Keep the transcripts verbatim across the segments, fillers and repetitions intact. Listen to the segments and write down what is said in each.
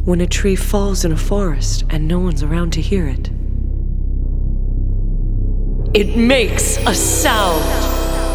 when a tree falls in a forest and no one's around to hear it. It makes a sound.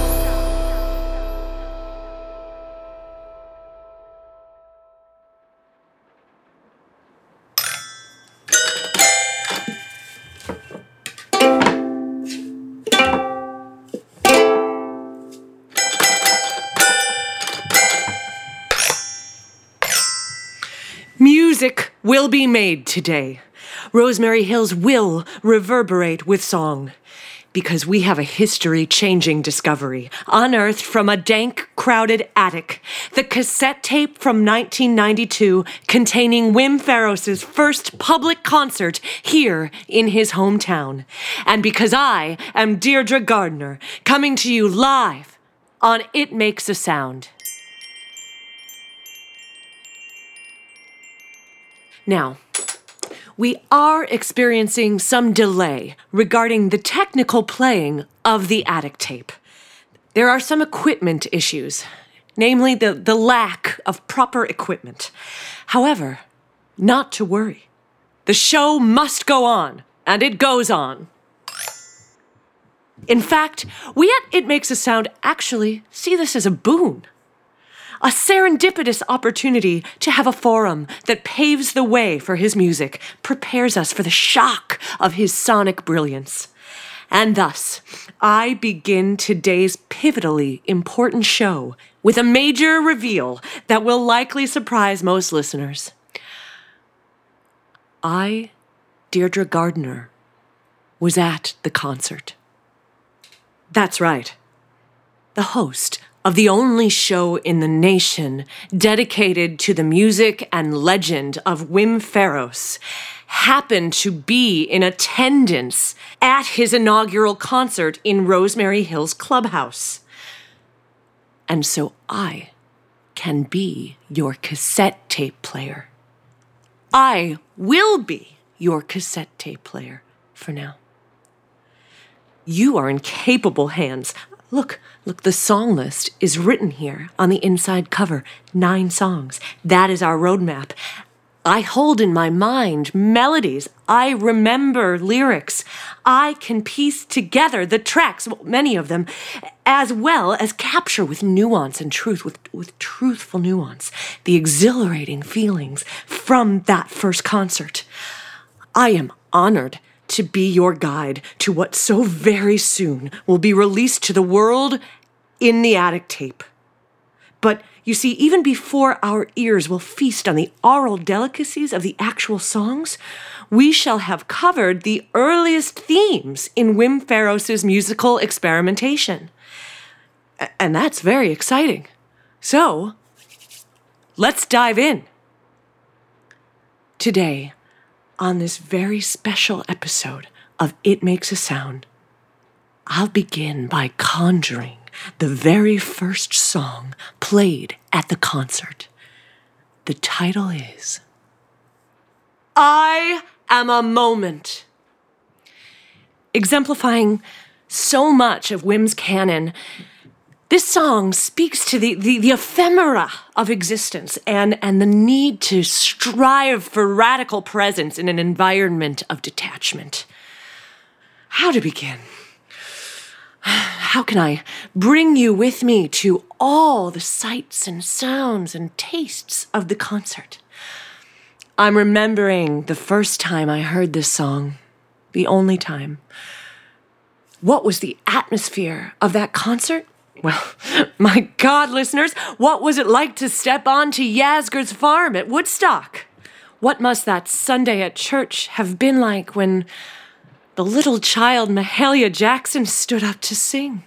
Music will be made today. Rosemary Hills will reverberate with song. Because we have a history-changing discovery, unearthed from a dank, crowded attic. The cassette tape from nineteen ninety-two containing Wim Ferros's first public concert here in his hometown. And because I am Deirdre Gardner, coming to you live on It Makes a Sound. Now, we are experiencing some delay regarding the technical playing of the attic tape. There are some equipment issues, namely the, the lack of proper equipment. However, not to worry. The show must go on, and it goes on. In fact, we at It Makes a Sound actually see this as a boon. A serendipitous opportunity to have a forum that paves the way for his music, prepares us for the shock of his sonic brilliance. And thus, I begin today's pivotally important show with a major reveal that will likely surprise most listeners. I, Deirdre Gardner, was at the concert. That's right. The host of the only show in the nation dedicated to the music and legend of Wim Ferros, happened to be in attendance at his inaugural concert in Rosemary Hills Clubhouse. And so I can be your cassette tape player. I will be your cassette tape player for now. You are in capable hands. Look, look, the song list is written here on the inside cover. Nine songs. That is our roadmap. I hold in my mind melodies. I remember lyrics. I can piece together the tracks, many of them, as well as capture with nuance and truth, with, with truthful nuance, the exhilarating feelings from that first concert. I am honored to be your guide to what so very soon will be released to the world in the attic tape. But you see, even before our ears will feast on the oral delicacies of the actual songs, we shall have covered the earliest themes in Wim Ferros's musical experimentation. And that's very exciting. So, let's dive in. Today, on this very special episode of It Makes a Sound, I'll begin by conjuring the very first song played at the concert. The title is I Am a Moment. Exemplifying so much of Wim's canon, this song speaks to the, the, the ephemera of existence and, and the need to strive for radical presence in an environment of detachment. How to begin? How can I bring you with me to all the sights and sounds and tastes of the concert? I'm remembering the first time I heard this song, the only time. What was the atmosphere of that concert? Well, my God, listeners, what was it like to step onto Yasgur's farm at Woodstock? What must that Sunday at church have been like when the little child Mahalia Jackson stood up to sing?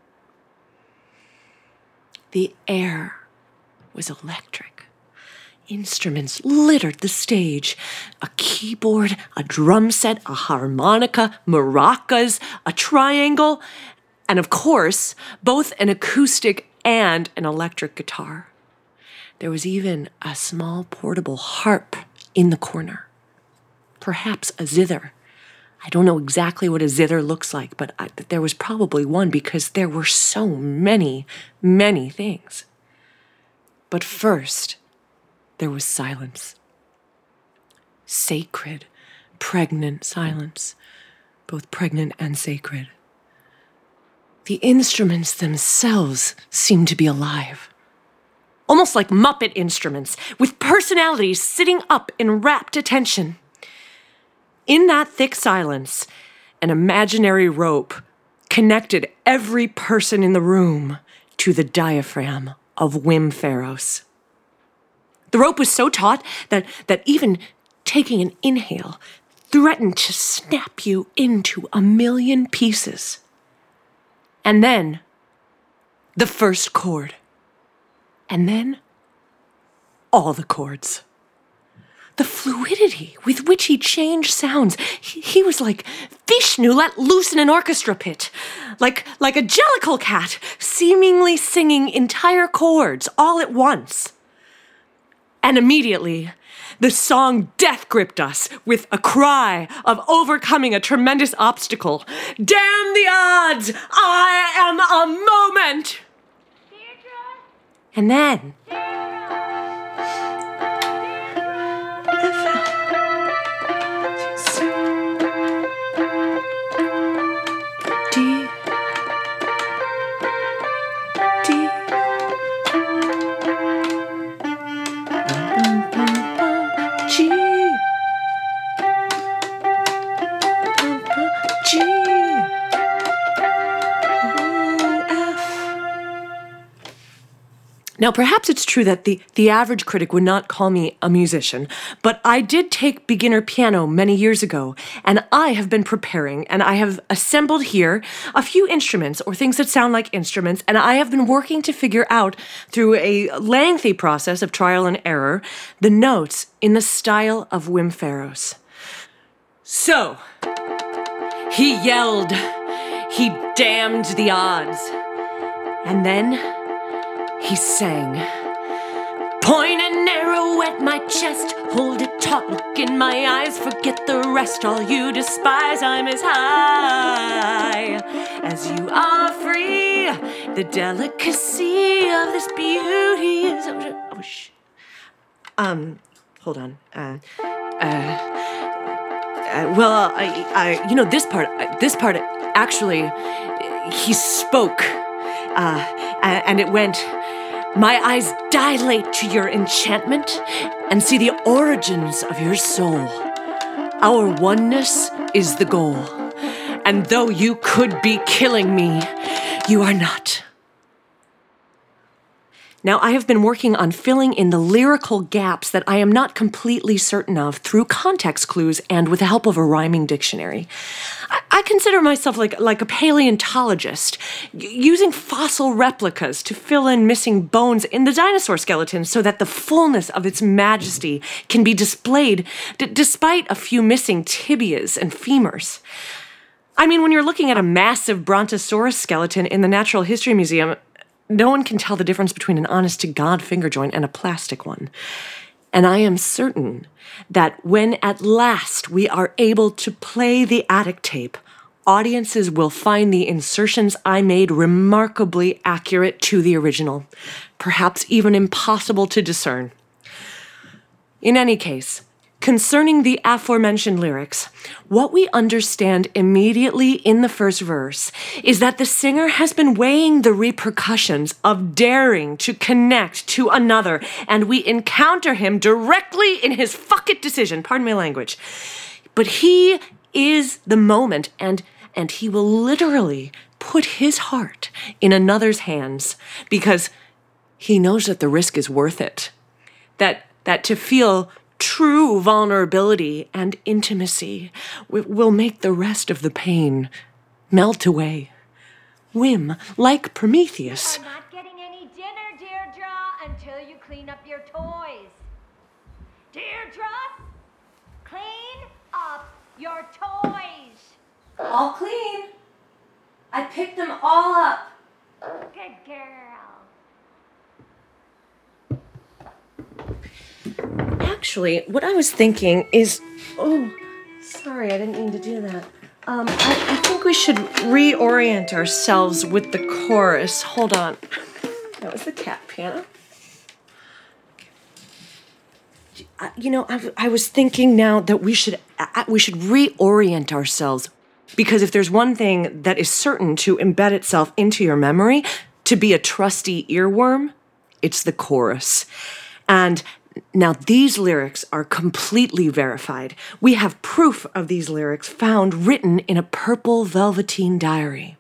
The air was electric. Instruments littered the stage. A keyboard, a drum set, a harmonica, maracas, a triangle, and of course, both an acoustic and an electric guitar. There was even a small portable harp in the corner. Perhaps a zither. I don't know exactly what a zither looks like, but I, there was probably one because there were so many, many things. But first, there was silence. sacred, pregnant silence, both pregnant and sacred. The instruments themselves seem to be alive. Almost like Muppet instruments, with personalities sitting up in rapt attention. In that thick silence, an imaginary rope connected every person in the room to the diaphragm of Wim Pharos. The rope was so taut that, that even taking an inhale threatened to snap you into a million pieces. And then, the first chord. And then, all the chords. The fluidity with which he changed sounds. He, he was like Vishnu let loose in an orchestra pit. Like, like a jellicle cat, seemingly singing entire chords all at once. And immediately, the song death gripped us with a cry of overcoming a tremendous obstacle. Damn the odds! I am a moment! Deirdre? And then... Now, perhaps it's true that the, the average critic would not call me a musician, but I did take beginner piano many years ago, and I have been preparing, and I have assembled here a few instruments, or things that sound like instruments, and I have been working to figure out, through a lengthy process of trial and error, the notes in the style of Wim Pharos. So, he yelled, he damned the odds, and then... he sang, point an arrow at my chest, hold it taut, look in my eyes, forget the rest, all you despise, I'm as high as you are free, the delicacy of this beauty is... Oh, sh... Um, hold on, uh, uh, uh well, I, I, you know, this part, this part, actually, he spoke, uh, and it went... My eyes dilate to your enchantment and see the origins of your soul. Our oneness is the goal. And though you could be killing me, you are not. Now, I have been working on filling in the lyrical gaps that I am not completely certain of through context clues and with the help of a rhyming dictionary. I, I consider myself like, like a paleontologist, using fossil replicas to fill in missing bones in the dinosaur skeleton so that the fullness of its majesty can be displayed d- despite a few missing tibias and femurs. I mean, when you're looking at a massive Brontosaurus skeleton in the Natural History Museum, no one can tell the difference between an honest-to-God finger joint and a plastic one. And I am certain that when at last we are able to play the attic tape, audiences will find the insertions I made remarkably accurate to the original, perhaps even impossible to discern. In any case, concerning the aforementioned lyrics, what we understand immediately in the first verse is that the singer has been weighing the repercussions of daring to connect to another, and we encounter him directly in his fuck it decision, pardon my language. But he is the moment, and, and he will literally put his heart in another's hands because he knows that the risk is worth it. That, that to feel true vulnerability and intimacy will make the rest of the pain melt away. Wim, like Prometheus. You are not getting any dinner, Deirdre, until you clean up your toys. Deirdre, clean up your toys. All clean. I picked them all up. Good girl. Actually, what I was thinking is... Oh, sorry, I didn't mean to do that. Um, I, I think we should reorient ourselves with the chorus. Hold on. That was the cat piano. uh, you know, I, I was thinking now that we should uh, we should reorient ourselves, because if there's one thing that is certain to embed itself into your memory, to be a trusty earworm, it's the chorus. And now these lyrics are completely verified. We have proof of these lyrics found written in a purple velveteen diary.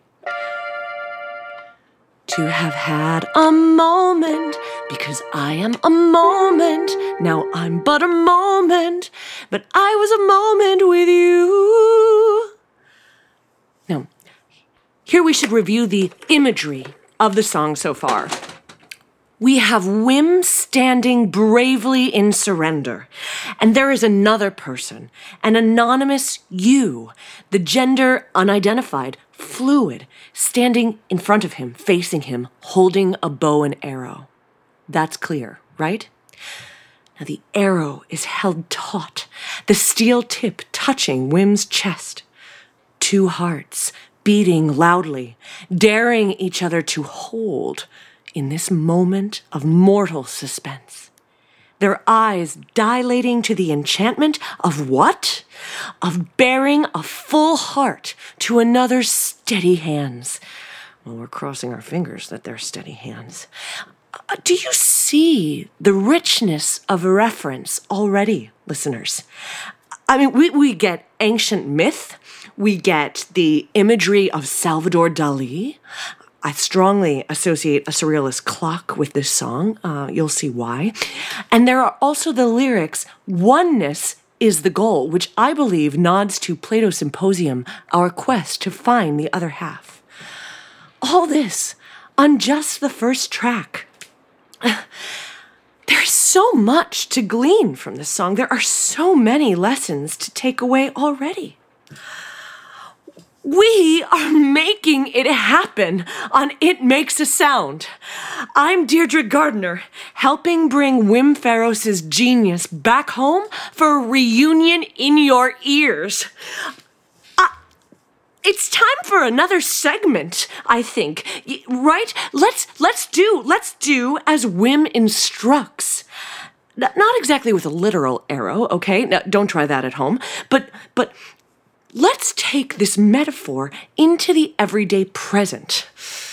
To have had a moment, because I am a moment. Now I'm but a moment, but I was a moment with you. Now, here we should review the imagery of the song so far. We have Wim standing bravely in surrender. And there is another person, an anonymous you, the gender unidentified, fluid, standing in front of him, facing him, holding a bow and arrow. That's clear, right? Now the arrow is held taut, the steel tip touching Wim's chest. Two hearts beating loudly, daring each other to hold in this moment of mortal suspense. Their eyes dilating to the enchantment of what? Of bearing a full heart to another's steady hands. Well, we're crossing our fingers that they're steady hands. Uh, do you see the richness of reference already, listeners? I mean, we, we get ancient myth. We get the imagery of Salvador Dali. I strongly associate a surrealist clock with this song. Uh, you'll see why. And there are also the lyrics, oneness is the goal, which I believe nods to Plato's Symposium, our quest to find the other half. All this on just the first track. There's so much to glean from this song. There are so many lessons to take away already. We are making it happen on It Makes a Sound. I'm Deirdre Gardner, helping bring Wim Ferros' genius back home for a reunion in your ears. Uh, it's time for another segment, I think. Right? Let's let's do let's do as Wim instructs. Not exactly with a literal arrow, okay? Now, don't try that at home. But but. Let's take this metaphor into the everyday present.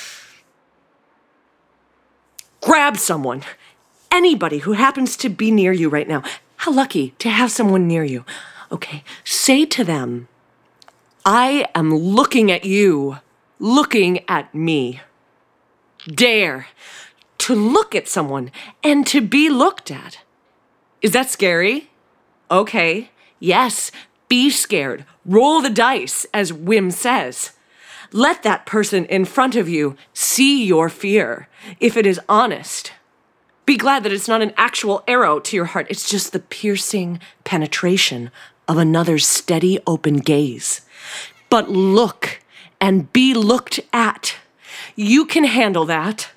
Grab someone, anybody who happens to be near you right now. How lucky to have someone near you. Okay, say to them, I am looking at you, looking at me. Dare to look at someone and to be looked at. Is that scary? Okay, yes. Be scared. Roll the dice, as Wim says. Let that person in front of you see your fear, if it is honest. Be glad that it's not an actual arrow to your heart. It's just the piercing penetration of another's steady, open gaze. But look and be looked at. You can handle that.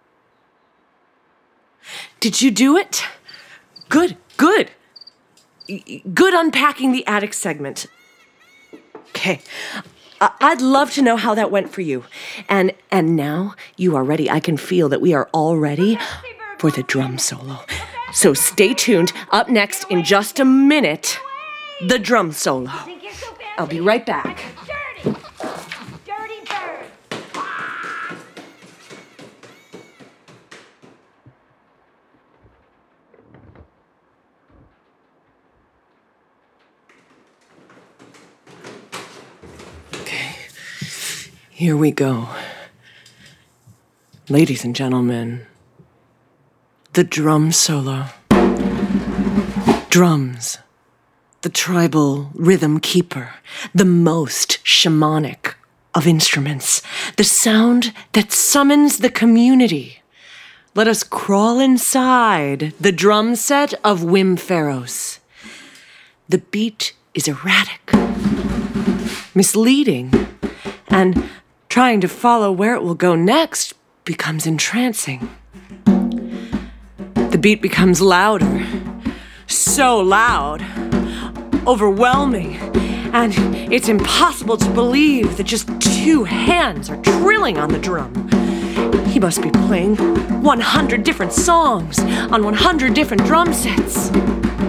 Did you do it? Good, good. Good unpacking the attic segment. Okay, I'd love to know how that went for you. And and now you are ready. I can feel that we are all ready for the drum solo. So stay tuned. Up next in just a minute, the drum solo. I'll be right back. Dirty! Dirty bird! Here we go. Ladies and gentlemen, the drum solo. Drums, the tribal rhythm keeper, the most shamanic of instruments, the sound that summons the community. Let us crawl inside the drum set of Wim Ferros. The beat is erratic, misleading, and trying to follow where it will go next becomes entrancing. The beat becomes louder, so loud, overwhelming, and it's impossible to believe that just two hands are drilling on the drum. He must be playing one hundred different songs on one hundred different drum sets.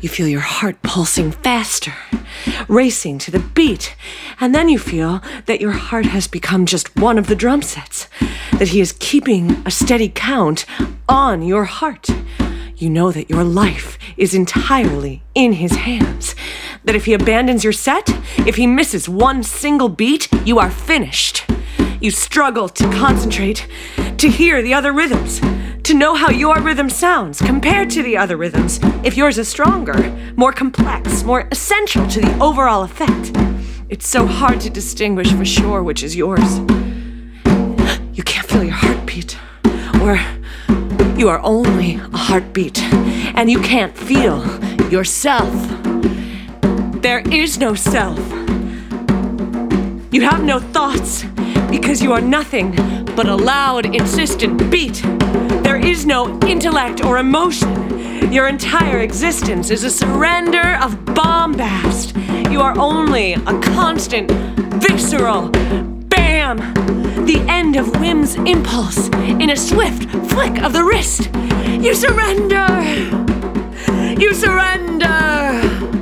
You feel your heart pulsing faster, racing to the beat, and then you feel that your heart has become just one of the drum sets, that he is keeping a steady count on your heart. You know that your life is entirely in his hands, that if he abandons your set, if he misses one single beat, you are finished. You struggle to concentrate, to hear the other rhythms, to know how your rhythm sounds compared to the other rhythms, if yours is stronger, more complex, more essential to the overall effect. It's so hard to distinguish for sure which is yours. You can't feel your heartbeat, or you are only a heartbeat, and you can't feel yourself. There is no self. You have no thoughts, because you are nothing but a loud, insistent beat. There is no intellect or emotion. Your entire existence is a surrender of bombast. You are only a constant, visceral bam, the end of whim's impulse in a swift flick of the wrist. You surrender. You surrender.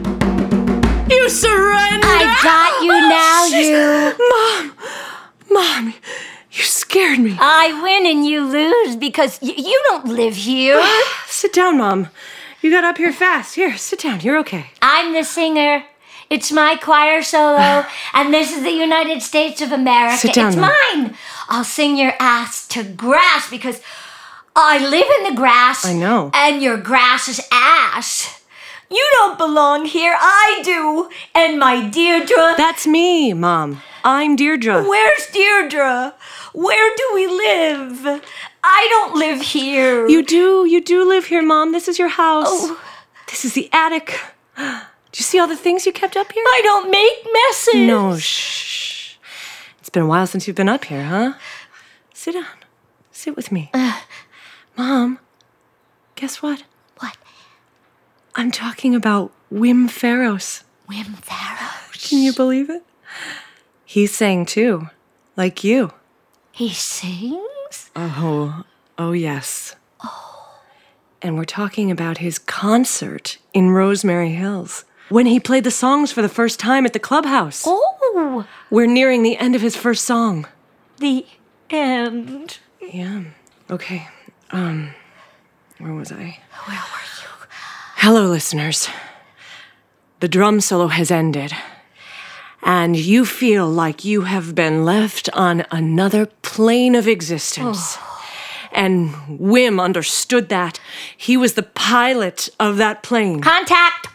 You surrender. I got you now, you. Mom. Mom, you scared me. I win and you lose because y- you don't live here. Sit down, Mom. You got up here fast. Here, sit down. You're okay. I'm the singer. It's my choir solo, and this is the United States of America. Sit down, it's Mom. mine. I'll sing your ass to grass because I live in the grass. I know. And your grass is ass. You don't belong here. I do. And my Deirdre. That's me, Mom. I'm Deirdre. Where's Deirdre? Where do we live? I don't live here. You do. You do live here, Mom. This is your house. Oh. This is the attic. Do you see all the things you kept up here? I don't make messes. No, shh. It's been a while since you've been up here, huh? Sit down. Sit with me. Uh, Mom, guess what? what? I'm talking about Wim Faros. Wim Faros. Can you believe it? He sang too, like you. He sings? Oh, oh yes. Oh. And we're talking about his concert in Rosemary Hills, when he played the songs for the first time at the clubhouse. Oh. We're nearing the end of his first song. The end. Yeah. Okay. Um, where was I? Where were you? Hello, listeners. The drum solo has ended, and you feel like you have been left on another plane of existence. Oh. And Wim understood that. He was the pilot of that plane. Contact.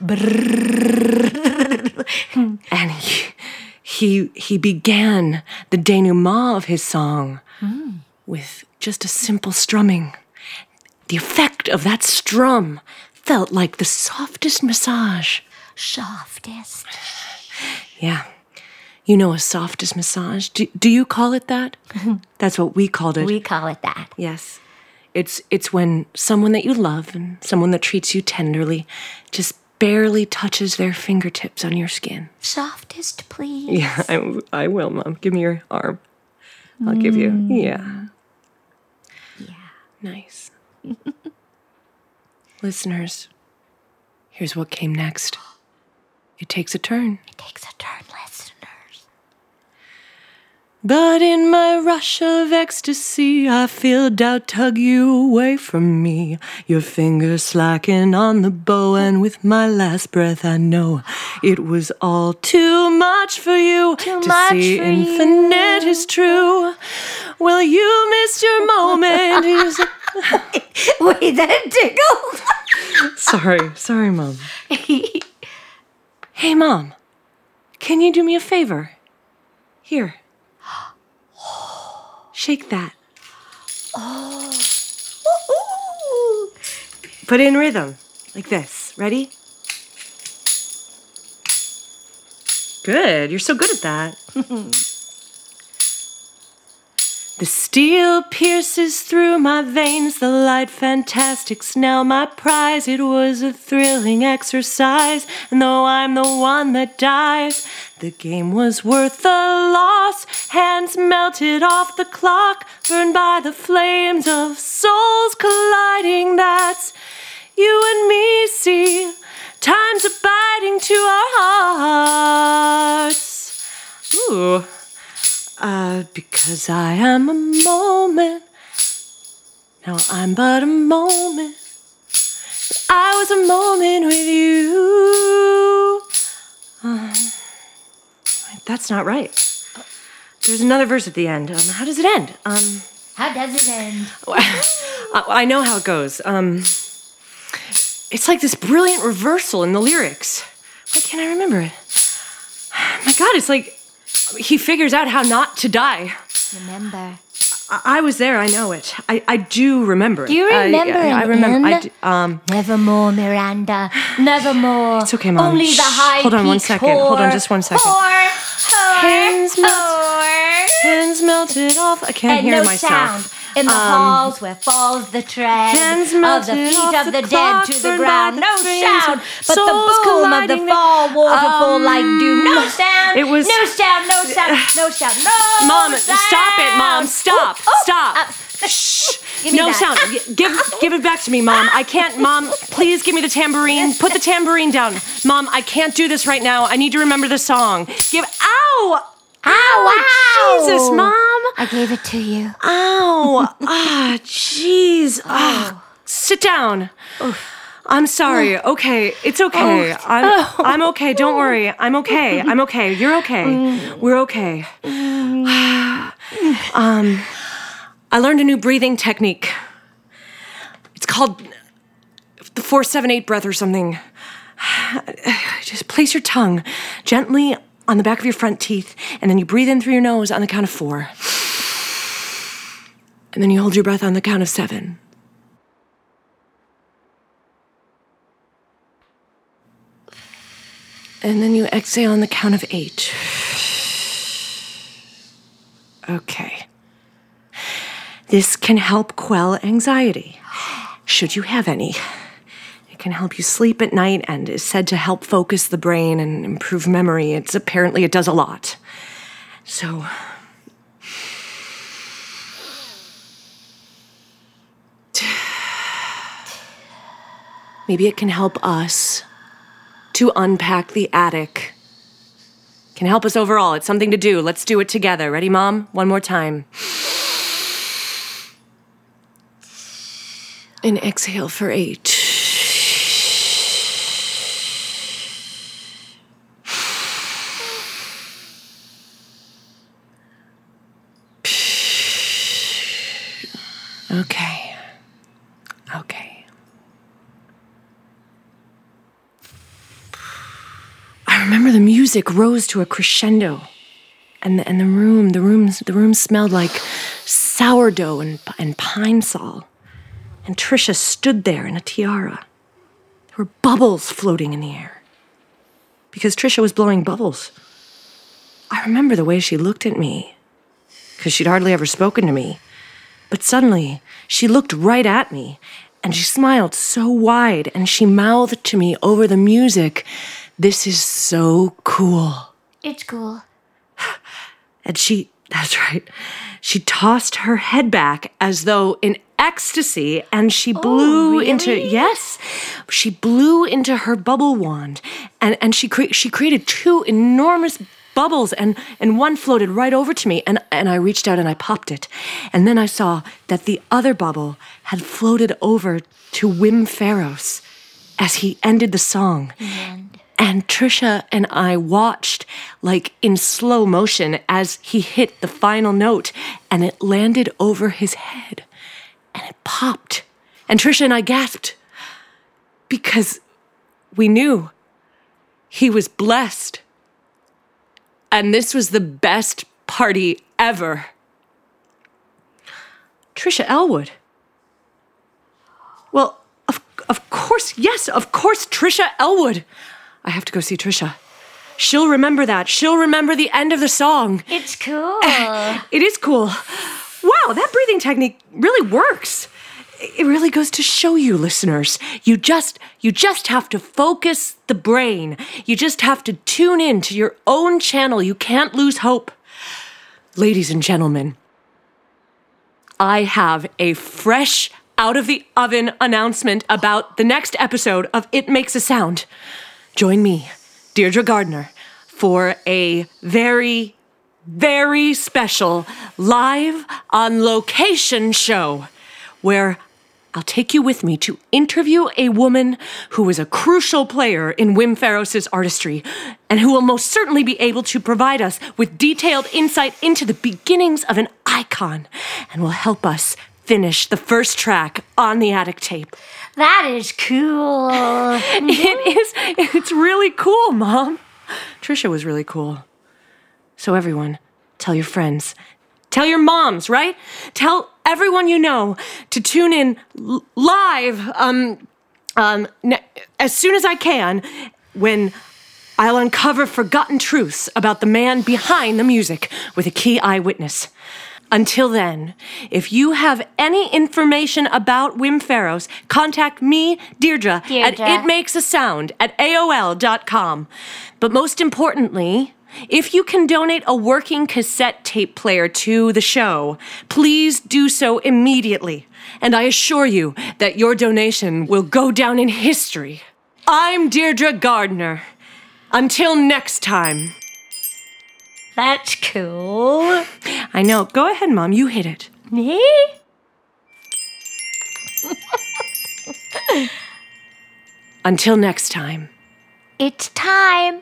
And he, he, he began the denouement of his song mm. with just a simple strumming. The effect of that strum felt like the softest massage. Softest? Yeah. You know a softest massage. Do, do you call it that? That's what we called it. We call it that. Yes. It's it's when someone that you love and someone that treats you tenderly just barely touches their fingertips on your skin. Softest, please. Yeah, I, I will, Mom. Give me your arm. I'll mm. give you. Yeah. Yeah. Nice. Listeners, here's what came next. It takes a turn. It takes a turn, listeners. But in my rush of ecstasy, I feel doubt tug you away from me. Your fingers slacken on the bow, and with my last breath, I know it was all too much for you. Too to much see for infinite you. is true. Well, you missed your moment. Wait, that tickled. Sorry, sorry, Mom. Hey, Mom, can you do me a favor? Here. Shake that. Oh. Put in rhythm, like this. Ready? Good. You're so good at that. The steel pierces through my veins, the light fantastic's now my prize. It was a thrilling exercise, and though I'm the one that dies, the game was worth the loss. Hands melted off the clock, burned by the flames of souls colliding. That's you and me, see. times are biting to our hearts. Ooh. Uh, because I am a moment. Now I'm but a moment. I was a moment with you. Uh, that's not right. There's another verse at the end. Um, how does it end? Um, how does it end? I know how it goes. Um, it's like this brilliant reversal in the lyrics. Why can't I remember it? My God, it's like he figures out how not to die. Remember. I, I was there. I know it. I, I do remember it. Do you remember I, I, I an remember. end? I do, um, Nevermore, Miranda. Nevermore. It's okay, Mom. Only the Shh. high Hold on one second. Whore, Hold on just one second. Whore, whore, Hands melt- whore. Hands melted off. I can't And hear no myself. sound in the Um, halls where falls the tread Hands of the melted feet off of the, the dead clock, to the burned ground. by No the flames sound, of but the souls boom of the colliding there. fall waterfall Um, like dew. No sound. it was- no sound. No sound. No sound. No Mom, sound. stop it, Mom. Stop. Oh, oh, Stop. uh, Shh. Give me no that. sound. Y- Give give it back to me, Mom. I can't, Mom. Please give me the tambourine. Put the tambourine down. Mom, I can't do this right now. I need to remember the song. Give Ow! Ow, ow. Jesus, Mom. I gave it to you. Ow. Ah, jeez. Ah, sit down. I'm sorry. Okay, it's okay. I'm I'm okay. Don't worry. I'm okay. I'm okay. You're okay. We're okay. Um, I learned a new breathing technique. It's called the four seven eight breath or something. Just place your tongue gently on the back of your front teeth, and then you breathe in through your nose on the count of four. And then you hold your breath on the count of seven. And then you exhale on the count of eight. Okay. This can help quell anxiety, should you have any. It can help you sleep at night and is said to help focus the brain and improve memory. It's apparently it does a lot. So maybe it can help us to unpack the attic. Can help us overall. It's something to do. Let's do it together. Ready, Mom? One more time. And exhale for eight. Okay. Okay. I remember the music rose to a crescendo, and the, and the room, the room, the room smelled like sourdough and and pine sol. And Trisha stood there in a tiara. There were bubbles floating in the air because Trisha was blowing bubbles. I remember the way she looked at me because she'd hardly ever spoken to me. But suddenly, she looked right at me, and she smiled so wide, and she mouthed to me over the music, "This is so cool." It's cool. And she, that's right, she tossed her head back as though in ecstasy, and she blew really? into, yes, she blew into her bubble wand, and, and she, cre- she created two enormous bubbles, and, and one floated right over to me, and, and I reached out and I popped it. And then I saw that the other bubble had floated over to Wim Faros as he ended the song. And And Trisha and I watched, like in slow motion, as he hit the final note, and it landed over his head, and it popped. And Trisha and I gasped, because we knew he was blessed. And this was the best party ever. Trisha Elwood. Well, of, of course, yes, of course, Trisha Elwood. I have to go see Trisha. She'll remember that. She'll remember the end of the song. it's cool. It is cool. Wow, that breathing technique really works. It really goes to show you, listeners, you just you just have to focus the brain. You just have to tune in to your own channel. You can't lose hope. Ladies and gentlemen, I have a fresh out of the oven announcement about the next episode of It Makes a Sound. Join me, Deirdre Gardner, for a very, very special live on location show where I'll take you with me to interview a woman who is a crucial player in Wim Ferros' artistry and who will most certainly be able to provide us with detailed insight into the beginnings of an icon and will help us finish the first track on the Attic tape. That is cool. It is. It's really cool, Mom. Trisha was really cool. So everyone, tell your friends. Tell your moms, right? Tell everyone you know to tune in l- live um, um, ne- as soon as I can when I'll uncover forgotten truths about the man behind the music with a key eyewitness. Until then, if you have any information about Wim Ferros, contact me, Deirdre, Deirdre. at itmakesasound at A O L dot com. But most importantly, if you can donate a working cassette tape player to the show, please do so immediately. And I assure you that your donation will go down in history. I'm Deirdre Gardner. Until next time. That's cool. I know. Go ahead, Mom. You hit it. Me? Until next time. It's time.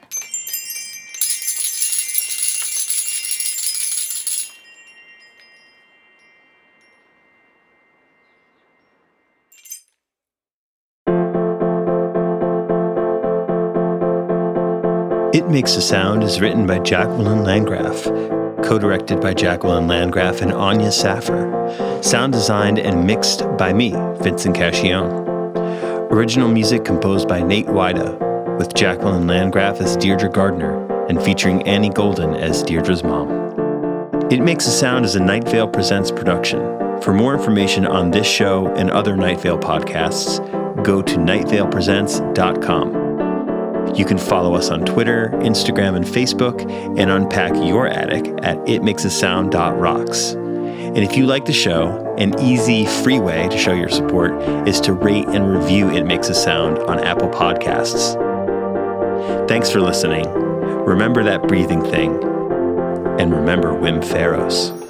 It Makes a Sound is written by Jacqueline Landgraf, co-directed by Jacqueline Landgraf and Anya Saffer, sound designed and mixed by me, Vincent Cacchione. Original music composed by Nate Wida, with Jacqueline Landgraf as Deirdre Gardner and featuring Annie Golden as Deirdre's mom. It Makes a Sound is a Night Vale Presents production. For more information on this show and other Night Vale podcasts, go to night vale presents dot com. You can follow us on Twitter, Instagram, and Facebook, and unpack your attic at it makes a sound dot rocks. And if you like the show, an easy, free way to show your support is to rate and review It Makes a Sound on Apple Podcasts. Thanks for listening. Remember that breathing thing. And remember Wim Ferros.